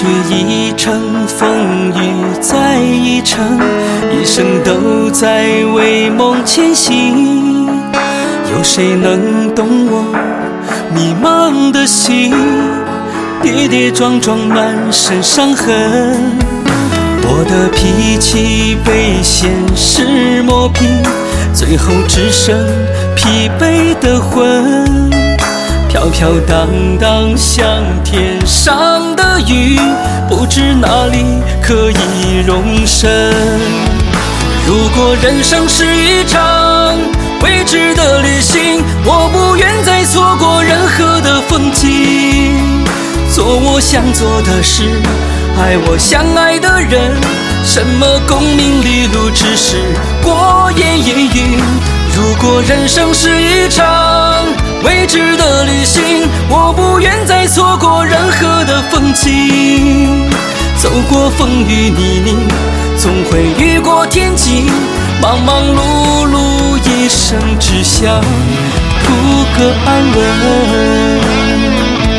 一程，风雨再一程，一生都在为梦前行。有谁能懂我迷茫的心？跌跌撞撞，满身伤痕。我的脾气被现实磨平，最后只剩疲惫的魂。飘飘荡荡像天上的云，不知哪里可以容身。如果人生是一场未知的旅行，我不愿再错过任何的风景。做我想做的事，爱我相爱的人，什么功名利禄只是过眼烟云。如果人生是一场未知的旅行，我不愿再错过任何的风景。走过风雨泥泞，总会遇过天晴。忙忙碌碌一生，只想图个安稳。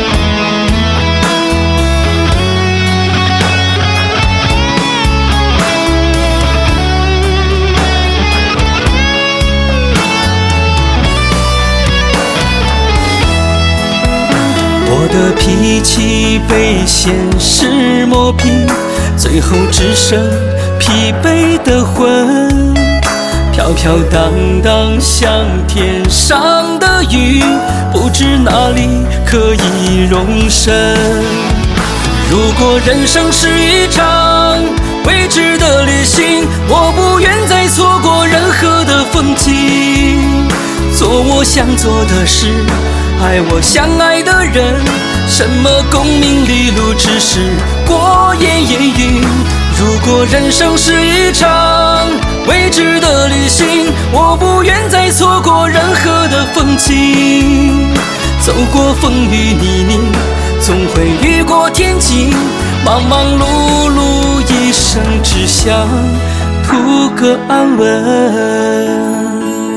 我的脾气被现实磨平，最后只剩疲惫的魂。飘飘荡荡像天上的云，不知哪里可以容身。如果人生是一场未知的旅行，我不愿再错过任何的风景。做我想做的事，爱我相爱的人，什么功名利禄只是过眼烟云。如果人生是一场未知的旅行，我不愿再错过任何的风景。走过风雨泥泞，总会遇过天晴。忙忙碌碌一生，只想图个安稳。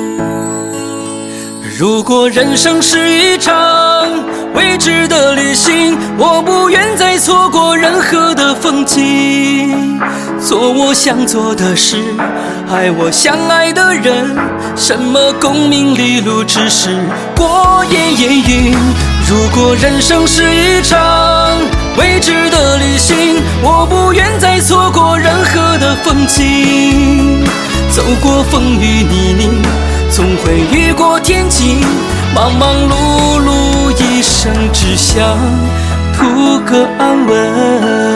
如果人生是一场未知的旅行，我不愿再错过任何的风景。做我想做的事，爱我相爱的人，什么功名利禄只是过眼烟云。如果人生是一场未知的旅行，我不愿再错过任何的风景。走过风雨泥泞，总会遇过天晴。忙忙碌碌一生，只想图个安稳。